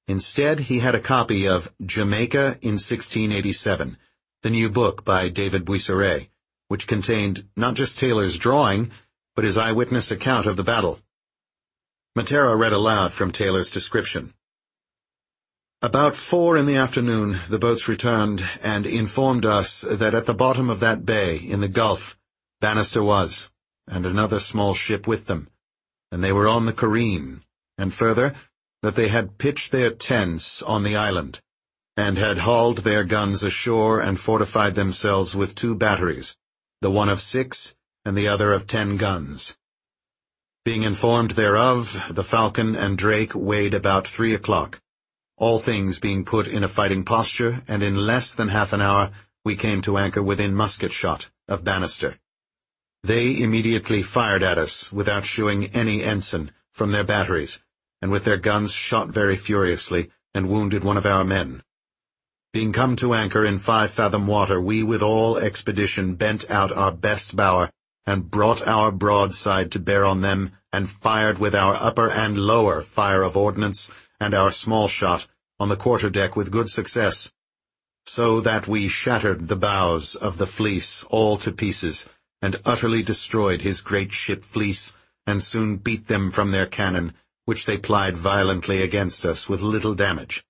Instead, he had a copy of Jamaica in 1687, the new book by David Buisseret, which contained not just Taylor's drawing, but his eyewitness account of the battle. Matera read aloud from Taylor's description. About 4 in the afternoon, the boats returned and informed us that at the bottom of that bay, in the Gulf, Bannister was, and another small ship with them, and they were on the careen, and further, that they had pitched their tents on the island, and had hauled their guns ashore and fortified themselves with 2 batteries, the one of 6 and the other of 10 guns. Being informed thereof, the Falcon and Drake weighed about 3 o'clock, all things being put in a fighting posture, and in less than half an hour we came to anchor within musket shot of Bannister. They immediately fired at us, without shewing any ensign, from their batteries, and with their guns shot very furiously, and wounded one of our men. Being come to anchor in 5 fathom water, we with all expedition bent out our best bower, and brought our broadside to bear on them, and fired with our upper and lower fire of ordnance, and our small shot, on the quarter-deck with good success, so that we shattered the bows of the Fleece all to pieces, and utterly destroyed his great ship Fleece, and soon beat them from their cannon, which they plied violently against us with little damage.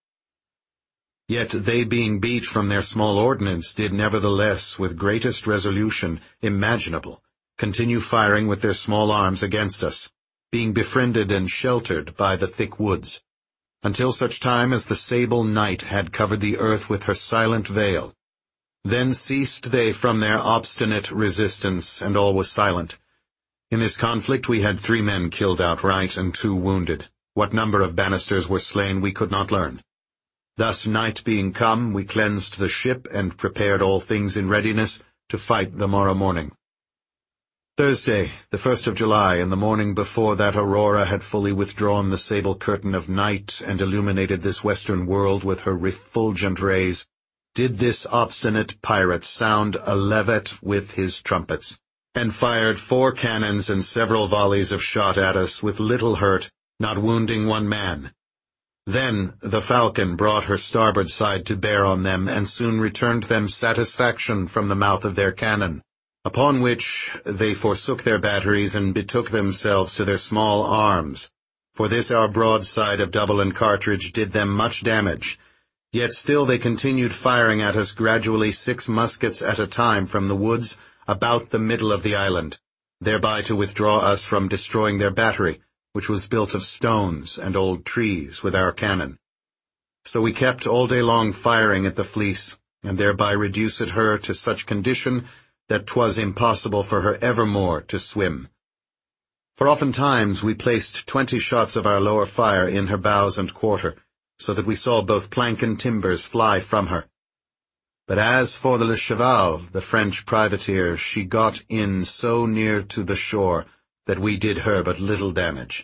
Yet they being beat from their small ordnance did nevertheless, with greatest resolution imaginable, continue firing with their small arms against us, being befriended and sheltered by the thick woods, until such time as the sable night had covered the earth with her silent veil. Then ceased they from their obstinate resistance, and all was silent. In this conflict we had 3 men killed outright, and 2 wounded. What number of Bannisters were slain we could not learn. Thus, night being come, we cleansed the ship, and prepared all things in readiness to fight the morrow morning. Thursday, the 1st of July, in the morning before that Aurora had fully withdrawn the sable curtain of night and illuminated this western world with her refulgent rays, did this obstinate pirate sound a levet with his trumpets, and fired 4 cannons and several volleys of shot at us with little hurt, not wounding 1 man. Then the Falcon brought her starboard side to bear on them, and soon returned them satisfaction from the mouth of their cannon, upon which they forsook their batteries and betook themselves to their small arms. For this our broadside of double and cartridge did them much damage, yet still they continued firing at us gradually 6 muskets at a time from the woods about the middle of the island, thereby to withdraw us from destroying their battery, which was built of stones and old trees, with our cannon. So we kept all day long firing at the Fleece, and thereby reduced her to such condition that 'twas impossible for her evermore to swim. For oftentimes we placed 20 shots of our lower fire in her bows and quarter, so that we saw both plank and timbers fly from her. But as for the Le Cheval, the French privateer, she got in so near to the shore that we did her but little damage.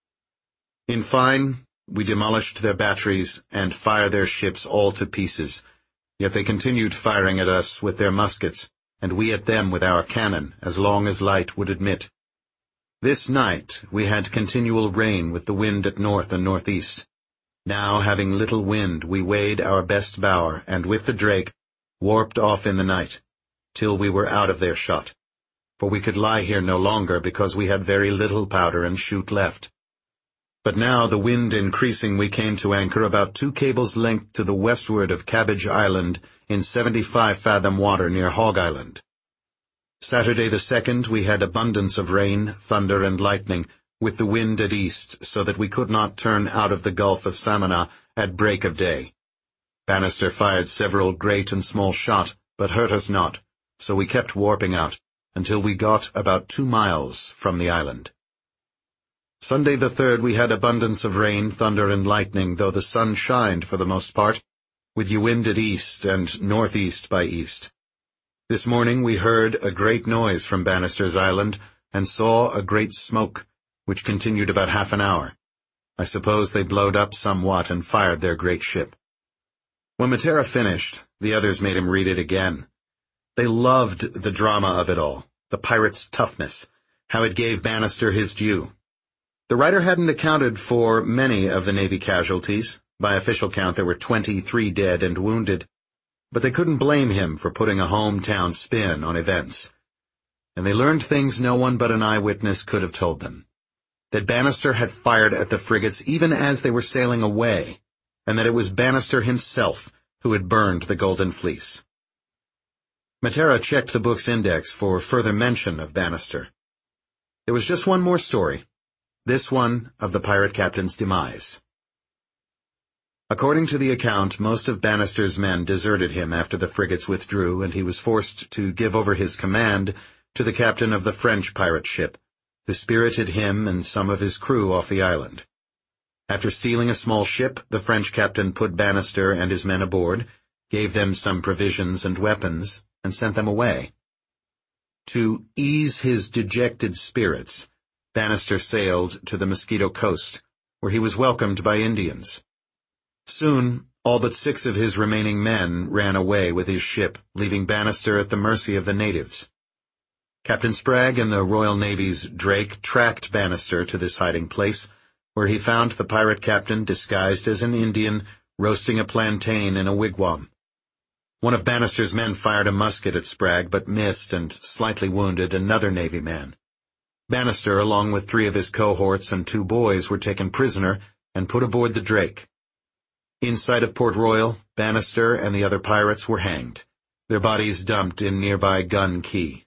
In fine, we demolished their batteries and fired their ships all to pieces, yet they continued firing at us with their muskets, and we at them with our cannon, as long as light would admit. This night we had continual rain with the wind at north and northeast. Now, having little wind, we weighed our best bower, and with the Drake, warped off in the night, till we were out of their shot. For we could lie here no longer, because we had very little powder and shoot left. But now, the wind increasing, we came to anchor about 2 cables' length to the westward of Cabbage Island, in 75 fathom water near Hog Island. Saturday the 2nd we had abundance of rain, thunder, and lightning, with the wind at east, so that we could not turn out of the Gulf of Samana at break of day. Bannister fired several great and small shot, but hurt us not, so we kept warping out, until we got about 2 miles from the island. Sunday the 3rd we had abundance of rain, thunder, and lightning, though the sun shined for the most part, with the wind at east and northeast by east. This morning we heard a great noise from Bannister's Island, and saw a great smoke, which continued about half an hour. I suppose they blowed up somewhat and fired their great ship. When Matera finished, the others made him read it again. They loved the drama of it all, the pirate's toughness, how it gave Bannister his due. The writer hadn't accounted for many of the Navy casualties. By official count, there were 23 dead and wounded. But they couldn't blame him for putting a hometown spin on events. And they learned things no one but an eyewitness could have told them. That Bannister had fired at the frigates even as they were sailing away, and that it was Bannister himself who had burned the Golden Fleece. Matera checked the book's index for further mention of Bannister. There was just one more story, this one of the pirate captain's demise. According to the account, most of Bannister's men deserted him after the frigates withdrew, and he was forced to give over his command to the captain of the French pirate ship, who spirited him and some of his crew off the island. After stealing a small ship, the French captain put Bannister and his men aboard, gave them some provisions and weapons, and sent them away. To ease his dejected spirits, Bannister sailed to the Mosquito Coast, where he was welcomed by Indians. Soon, all but 6 of his remaining men ran away with his ship, leaving Bannister at the mercy of the natives. Captain Spragg and the Royal Navy's Drake tracked Bannister to this hiding place, where he found the pirate captain disguised as an Indian, roasting a plantain in a wigwam. One of Bannister's men fired a musket at Spragg, but missed and slightly wounded another Navy man. Bannister, along with 3 of his cohorts and 2 boys, were taken prisoner and put aboard the Drake. In sight of Port Royal, Bannister and the other pirates were hanged, their bodies dumped in nearby Gun Key.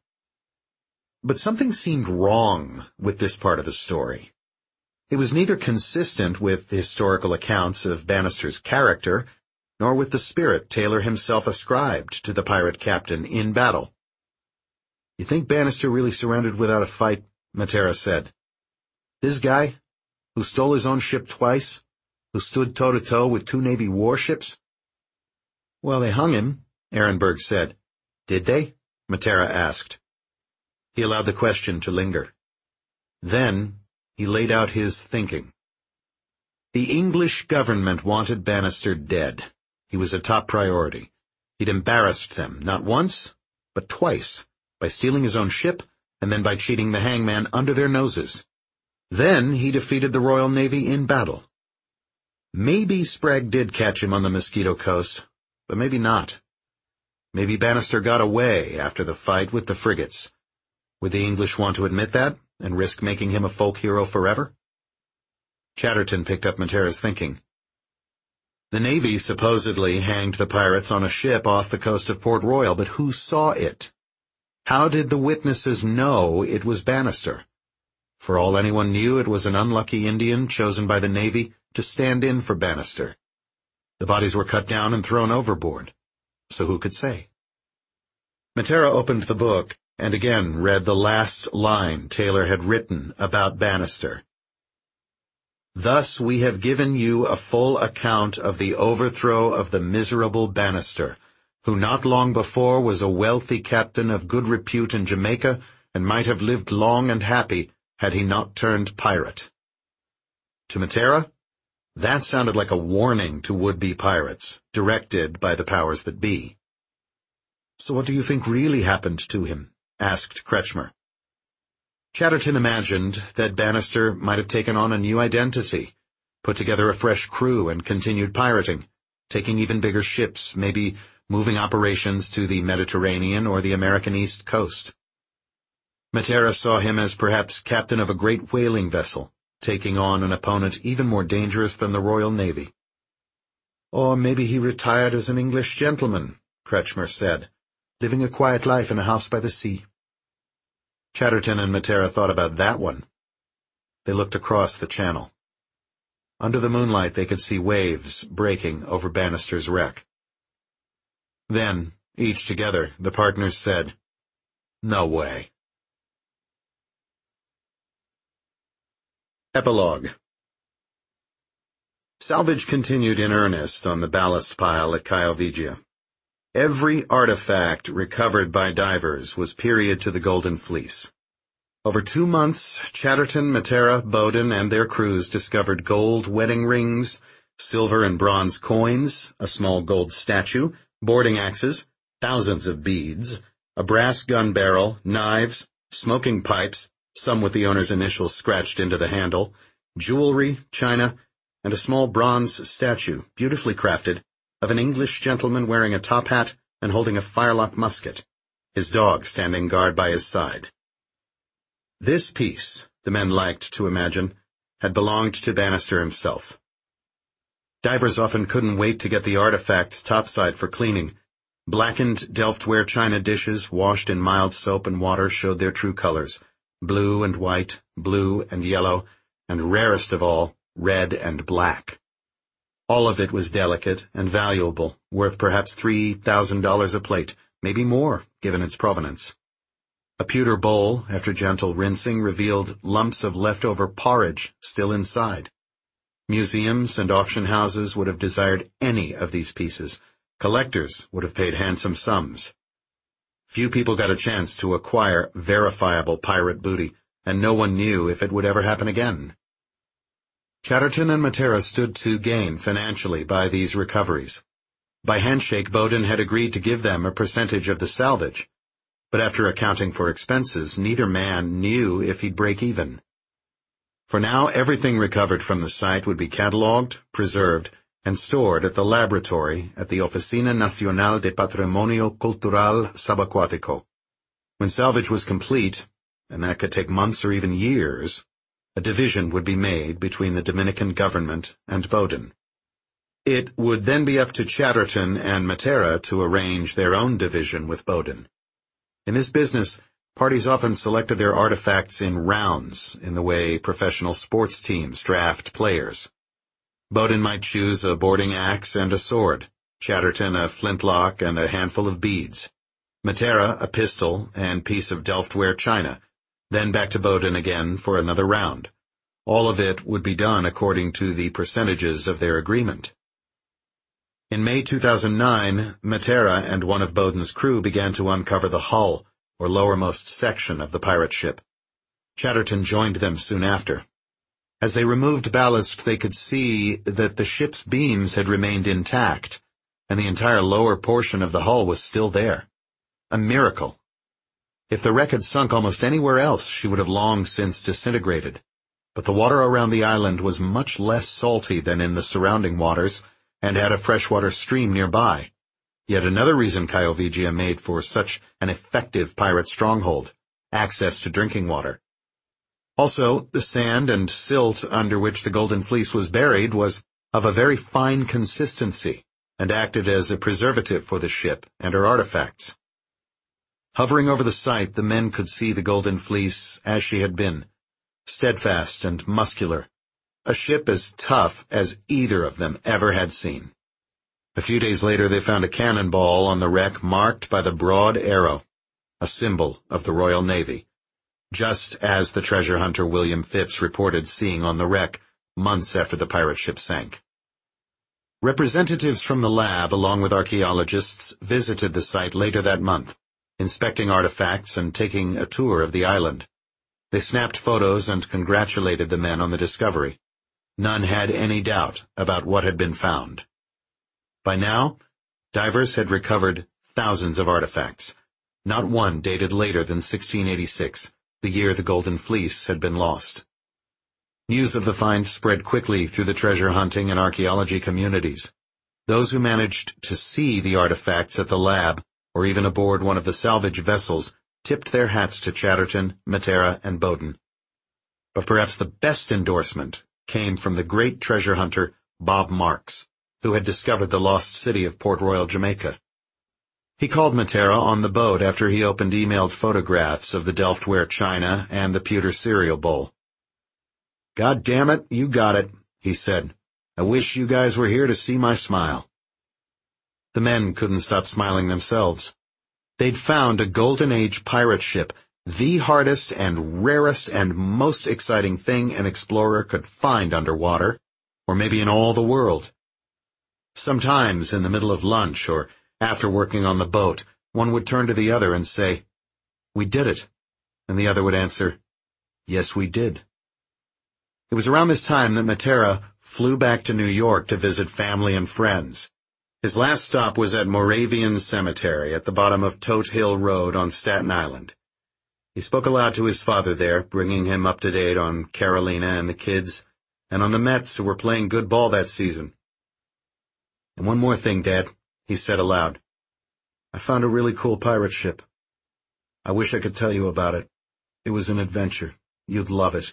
But something seemed wrong with this part of the story. It was neither consistent with historical accounts of Bannister's character, nor with the spirit Taylor himself ascribed to the pirate captain in battle. "You think Bannister really surrendered without a fight?" Matera said. "This guy, who stole his own ship twice, who stood toe-to-toe with 2 Navy warships?" "Well, they hung him," Ehrenberg said. "Did they?" Matera asked. He allowed the question to linger. Then he laid out his thinking. The English government wanted Bannister dead. He was a top priority. He'd embarrassed them, not once, but twice, by stealing his own ship and then by cheating the hangman under their noses. Then he defeated the Royal Navy in battle. Maybe Spragg did catch him on the Mosquito Coast, but maybe not. Maybe Bannister got away after the fight with the frigates. Would the English want to admit that and risk making him a folk hero forever? Chatterton picked up Matera's thinking. The Navy supposedly hanged the pirates on a ship off the coast of Port Royal, but who saw it? How did the witnesses know it was Bannister? For all anyone knew, it was an unlucky Indian chosen by the Navy to stand in for Bannister. The bodies were cut down and thrown overboard. So who could say? Matera opened the book and again read the last line Taylor had written about Bannister. "Thus we have given you a full account of the overthrow of the miserable Bannister, who not long before was a wealthy captain of good repute in Jamaica, and might have lived long and happy had he not turned pirate." To Matera, that sounded like a warning to would-be pirates, directed by the powers that be. "So what do you think really happened to him?" asked Kretschmer. Chatterton imagined that Bannister might have taken on a new identity, put together a fresh crew and continued pirating, taking even bigger ships, maybe moving operations to the Mediterranean or the American East Coast. Matera saw him as perhaps captain of a great whaling vessel, taking on an opponent even more dangerous than the Royal Navy. "Or maybe he retired as an English gentleman," Kretschmer said, "living a quiet life in a house by the sea." Chatterton and Matera thought about that one. They looked across the channel. Under the moonlight they could see waves breaking over Bannister's wreck. Then, each together, the partners said, "No way." Epilogue. Salvage continued in earnest on the ballast pile at Caio Vigia. Every artifact recovered by divers was period to the Golden Fleece. Over 2 months, Chatterton, Matera, Bowden, and their crews discovered gold wedding rings, silver and bronze coins, a small gold statue, boarding axes, thousands of beads, a brass gun barrel, knives, smoking pipes, some with the owner's initials scratched into the handle, jewelry, china, and a small bronze statue, beautifully crafted, of an English gentleman wearing a top hat and holding a firelock musket, his dog standing guard by his side. This piece, the men liked to imagine, had belonged to Bannister himself. Divers often couldn't wait to get the artifacts topside for cleaning. Blackened Delftware china dishes washed in mild soap and water showed their true colors, blue and white, blue and yellow, and rarest of all, red and black. All of it was delicate and valuable, worth perhaps $3,000 a plate, maybe more, given its provenance. A pewter bowl, after gentle rinsing, revealed lumps of leftover porridge still inside. Museums and auction houses would have desired any of these pieces. Collectors would have paid handsome sums. Few people got a chance to acquire verifiable pirate booty, and no one knew if it would ever happen again. Chatterton and Matera stood to gain financially by these recoveries. By handshake, Bowden had agreed to give them a percentage of the salvage, but after accounting for expenses, neither man knew if he'd break even. For now, everything recovered from the site would be catalogued, preserved, and stored at the laboratory at the Oficina Nacional de Patrimonio Cultural Subacuático. When salvage was complete, and that could take months or even years, a division would be made between the Dominican government and Bowden. It would then be up to Chatterton and Matera to arrange their own division with Bowden. In this business, parties often selected their artifacts in rounds, in the way professional sports teams draft players. Bowden might choose a boarding axe and a sword, Chatterton a flintlock and a handful of beads, Matera a pistol and piece of Delftware china, then back to Bowden again for another round. All of it would be done according to the percentages of their agreement. In May 2009, Matera and one of Bowden's crew began to uncover the hull, or lowermost section of the pirate ship. Chatterton joined them soon after. As they removed ballast, they could see that the ship's beams had remained intact, and the entire lower portion of the hull was still there. A miracle. If the wreck had sunk almost anywhere else, she would have long since disintegrated. But the water around the island was much less salty than in the surrounding waters, and had a freshwater stream nearby. Yet another reason Cayo Vigia made for such an effective pirate stronghold: access to drinking water. Also, the sand and silt under which the Golden Fleece was buried was of a very fine consistency, and acted as a preservative for the ship and her artifacts. Hovering over the site, the men could see the Golden Fleece as she had been, steadfast and muscular, a ship as tough as either of them ever had seen. A few days later they found a cannonball on the wreck marked by the broad arrow, a symbol of the Royal Navy, just as the treasure hunter William Phipps reported seeing on the wreck months after the pirate ship sank. Representatives from the lab, along with archaeologists, visited the site later that month, inspecting artifacts and taking a tour of the island. They snapped photos and congratulated the men on the discovery. None had any doubt about what had been found. By now, divers had recovered thousands of artifacts. Not one dated later than 1686, the year the Golden Fleece had been lost. News of the find spread quickly through the treasure hunting and archaeology communities. Those who managed to see the artifacts at the lab, or even aboard one of the salvage vessels, tipped their hats to Chatterton, Matera, and Bowden. But perhaps the best endorsement came from the great treasure hunter Bob Marks, who had discovered the lost city of Port Royal, Jamaica. He called Matera on the boat after he opened emailed photographs of the Delftware china and the pewter cereal bowl. "God damn it, you got it," he said. "I wish you guys were here to see my smile." The men couldn't stop smiling themselves. They'd found a Golden Age pirate ship, the hardest and rarest and most exciting thing an explorer could find underwater, or maybe in all the world. Sometimes in the middle of lunch or after working on the boat, one would turn to the other and say, "We did it," and the other would answer, "Yes, we did." It was around this time that Matera flew back to New York to visit family and friends. His last stop was at Moravian Cemetery at the bottom of Tote Hill Road on Staten Island. He spoke aloud to his father there, bringing him up to date on Carolina and the kids, and on the Mets, who were playing good ball that season. And one more thing, Dad, he said aloud. I found a really cool pirate ship. I wish I could tell you about it. It was an adventure. You'd love it.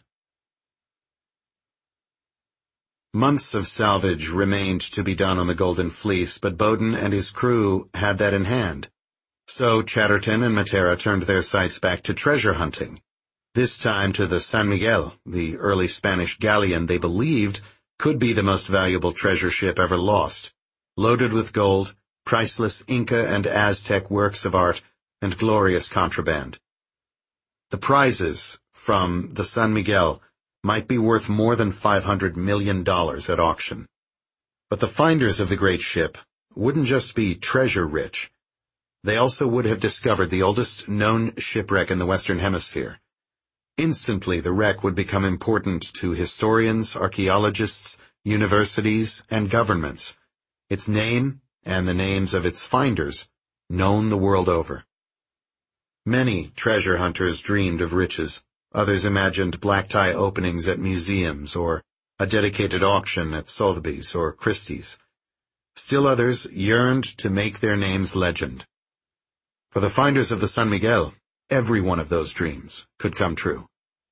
Months of salvage remained to be done on the Golden Fleece, but Bowden and his crew had that in hand. So Chatterton and Matera turned their sights back to treasure hunting, this time to the San Miguel, the early Spanish galleon they believed could be the most valuable treasure ship ever lost, loaded with gold, priceless Inca and Aztec works of art, and glorious contraband. The prizes from the San Miguel might be worth more than $500 million at auction. But the finders of the great ship wouldn't just be treasure-rich. They also would have discovered the oldest known shipwreck in the Western Hemisphere. Instantly, the wreck would become important to historians, archaeologists, universities, and governments. Its name, and the names of its finders, known the world over. Many treasure hunters dreamed of riches. Others imagined black-tie openings at museums or a dedicated auction at Sotheby's or Christie's. Still others yearned to make their names legend. For the finders of the San Miguel, every one of those dreams could come true.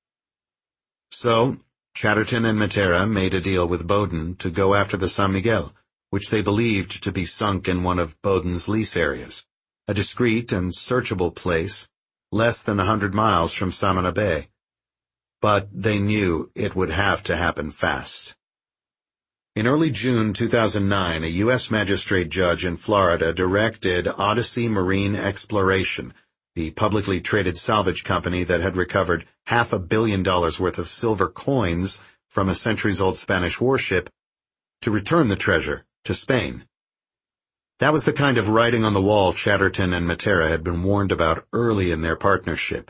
So, Chatterton and Matera made a deal with Bowden to go after the San Miguel, which they believed to be sunk in one of Bowden's lease areas, a discreet and searchable place less than 100 miles from Samana Bay. But they knew it would have to happen fast. In early June 2009, a U.S. magistrate judge in Florida directed Odyssey Marine Exploration, the publicly traded salvage company that had recovered $500 million worth of silver coins from a centuries-old Spanish warship, to return the treasure to Spain. That was the kind of writing on the wall Chatterton and Matera had been warned about early in their partnership.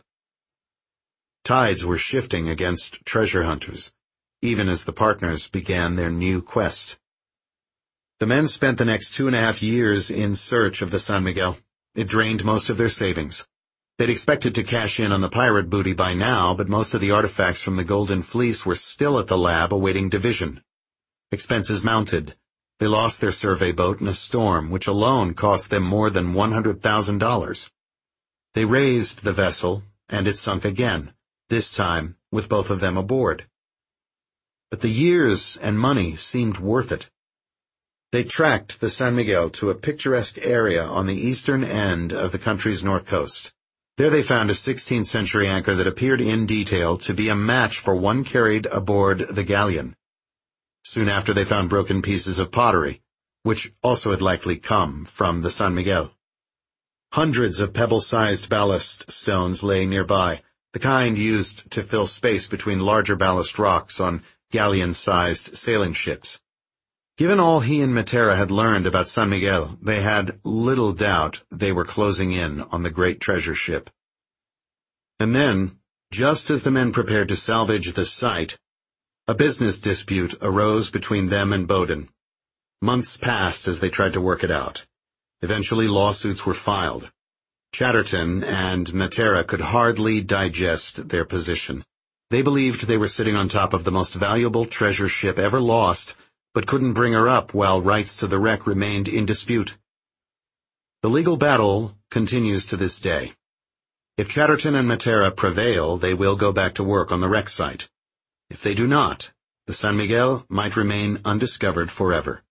Tides were shifting against treasure hunters, even as the partners began their new quest. The men spent the next 2.5 years in search of the San Miguel. It drained most of their savings. They'd expected to cash in on the pirate booty by now, but most of the artifacts from the Golden Fleece were still at the lab awaiting division. Expenses mounted. They lost their survey boat in a storm, which alone cost them more than $100,000. They raised the vessel, and it sunk again, this time with both of them aboard. But the years and money seemed worth it. They tracked the San Miguel to a picturesque area on the eastern end of the country's north coast. There they found a 16th century anchor that appeared in detail to be a match for one carried aboard the galleon. Soon after they found broken pieces of pottery, which also had likely come from the San Miguel. Hundreds of pebble-sized ballast stones lay nearby, the kind used to fill space between larger ballast rocks on galleon-sized sailing ships. Given all he and Matera had learned about San Miguel, they had little doubt they were closing in on the great treasure ship. And then, just as the men prepared to salvage the site, a business dispute arose between them and Bowden. Months passed as they tried to work it out. Eventually lawsuits were filed. Chatterton and Matera could hardly digest their position. They believed they were sitting on top of the most valuable treasure ship ever lost, but couldn't bring her up while rights to the wreck remained in dispute. The legal battle continues to this day. If Chatterton and Matera prevail, they will go back to work on the wreck site. If they do not, the San Miguel might remain undiscovered forever.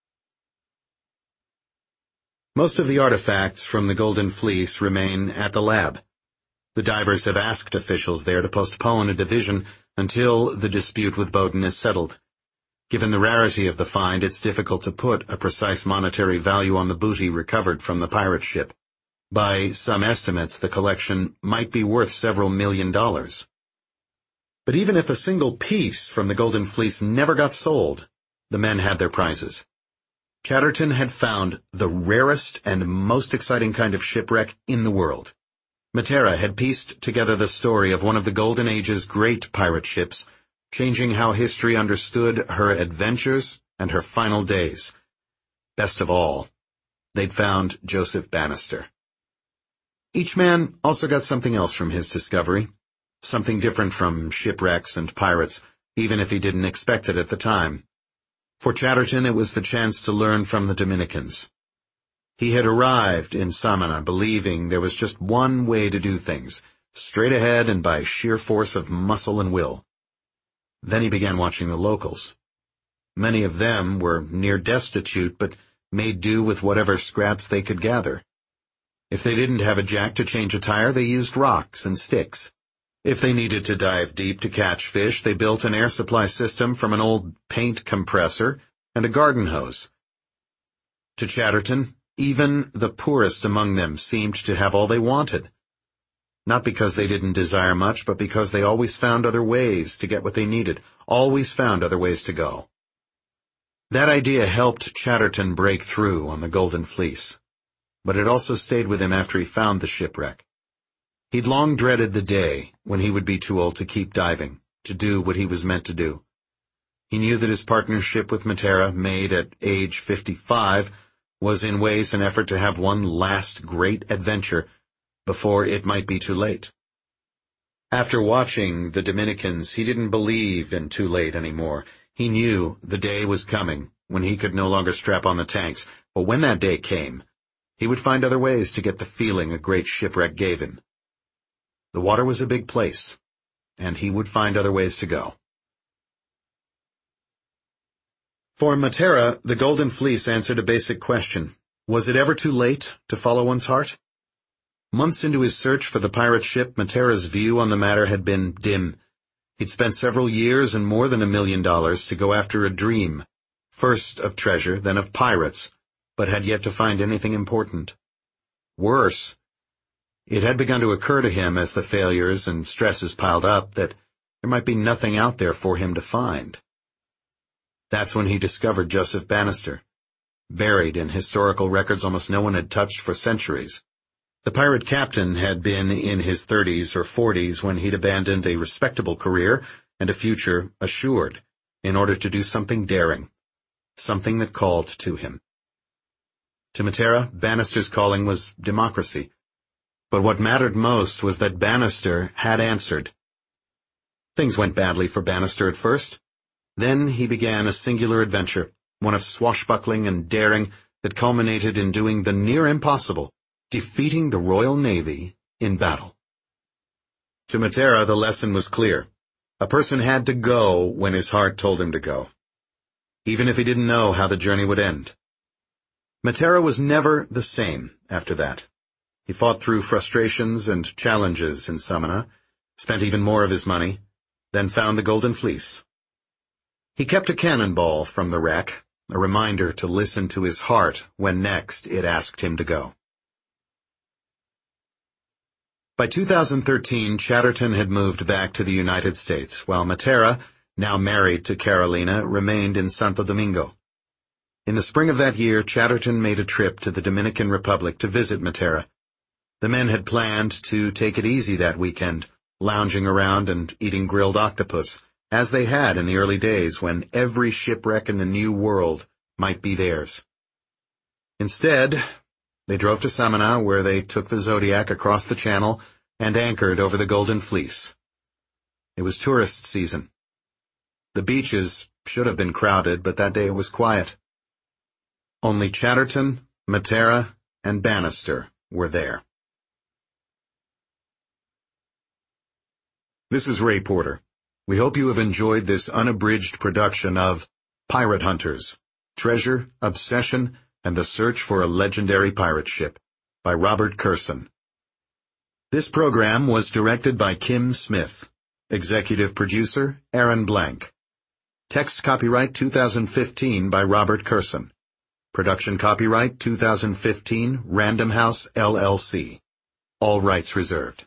Most of the artifacts from the Golden Fleece remain at the lab. The divers have asked officials there to postpone a division until the dispute with Bowden is settled. Given the rarity of the find, it's difficult to put a precise monetary value on the booty recovered from the pirate ship. By some estimates, the collection might be worth several $1 million. But even if a single piece from the Golden Fleece never got sold, the men had their prizes. Chatterton had found the rarest and most exciting kind of shipwreck in the world. Matera had pieced together the story of one of the Golden Age's great pirate ships, changing how history understood her adventures and her final days. Best of all, they'd found Joseph Bannister. Each man also got something else from his discovery, something different from shipwrecks and pirates, even if he didn't expect it at the time. For Chatterton, it was the chance to learn from the Dominicans. He had arrived in Samana believing there was just one way to do things, straight ahead and by sheer force of muscle and will. Then he began watching the locals. Many of them were near destitute, but made do with whatever scraps they could gather. If they didn't have a jack to change a tire, they used rocks and sticks. If they needed to dive deep to catch fish, they built an air supply system from an old paint compressor and a garden hose. To Chatterton, even the poorest among them seemed to have all they wanted. Not because they didn't desire much, but because they always found other ways to get what they needed, always found other ways to go. That idea helped Chatterton break through on the Golden Fleece, but it also stayed with him after he found the shipwreck. He'd long dreaded the day when he would be too old to keep diving, to do what he was meant to do. He knew that his partnership with Matera, made at age 55, was in ways an effort to have one last great adventure before it might be too late. After watching the Dominicans, he didn't believe in too late anymore. He knew the day was coming when he could no longer strap on the tanks, but when that day came, he would find other ways to get the feeling a great shipwreck gave him. The water was a big place, and he would find other ways to go. For Matera, the Golden Fleece answered a basic question. Was it ever too late to follow one's heart? Months into his search for the pirate ship, Matera's view on the matter had been dim. He'd spent several years and more than $1 million to go after a dream, first of treasure, then of pirates, but had yet to find anything important. Worse, it had begun to occur to him as the failures and stresses piled up that there might be nothing out there for him to find. That's when he discovered Joseph Bannister, buried in historical records almost no one had touched for centuries. The pirate captain had been in his 30s or 40s when he'd abandoned a respectable career and a future assured in order to do something daring, something that called to him. To Matera, Bannister's calling was democracy, but what mattered most was that Bannister had answered. Things went badly for Bannister at first. Then he began a singular adventure, one of swashbuckling and daring that culminated in doing the near impossible, defeating the Royal Navy in battle. To Matera, the lesson was clear. A person had to go when his heart told him to go, even if he didn't know how the journey would end. Matera was never the same after that. He fought through frustrations and challenges in Samana, spent even more of his money, then found the Golden Fleece. He kept a cannonball from the wreck, a reminder to listen to his heart when next it asked him to go. By 2013, Chatterton had moved back to the United States, while Matera, now married to Carolina, remained in Santo Domingo. In the spring of that year, Chatterton made a trip to the Dominican Republic to visit Matera. The men had planned to take it easy that weekend, lounging around and eating grilled octopus, as they had in the early days when every shipwreck in the New World might be theirs. Instead, they drove to Samana, where they took the Zodiac across the channel and anchored over the Golden Fleece. It was tourist season. The beaches should have been crowded, but that day it was quiet. Only Chatterton, Matera, and Bannister were there. This is Ray Porter. We hope you have enjoyed this unabridged production of Pirate Hunters, Treasure, Obsession, and the Search for a Legendary Pirate Ship by Robert Kurson. This program was directed by Kim Smith. Executive producer, Aaron Blank. Text copyright 2015 by Robert Kurson. Production copyright 2015 Random House, LLC. All rights reserved.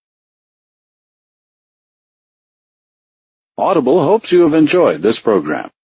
Audible hopes you have enjoyed this program.